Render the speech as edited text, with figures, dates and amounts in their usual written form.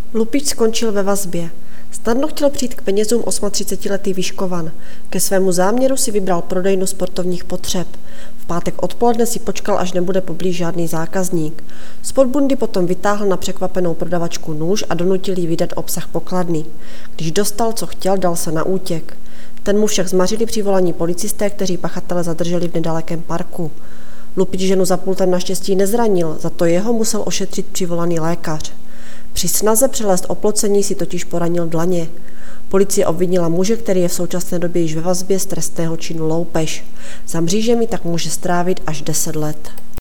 Lupič skončil ve vazbě. Snadno chtěl přijít k penězům 38letý Vyškovan. Ke svému záměru si vybral prodejnu sportovních potřeb. V pátek odpoledne si počkal, až nebude poblíž žádný zákazník. Spod bundy potom vytáhl na překvapenou prodavačku nůž a donutil jí vydat obsah pokladny. Když dostal, co chtěl, dal se na útěk. Ten mu však zmařili přivolaní policisté, kteří pachatele zadrželi v nedalekém parku. Lupič ženu za pultem naštěstí nezranil, za to jeho musel ošetřit přivolaný lékař. Při snaze přelézt oplocení si totiž poranil dlaně. Policie obvinila muže, který je v současné době již ve vazbě, z trestného činu loupež. Za mřížemi tak může strávit až 10 let.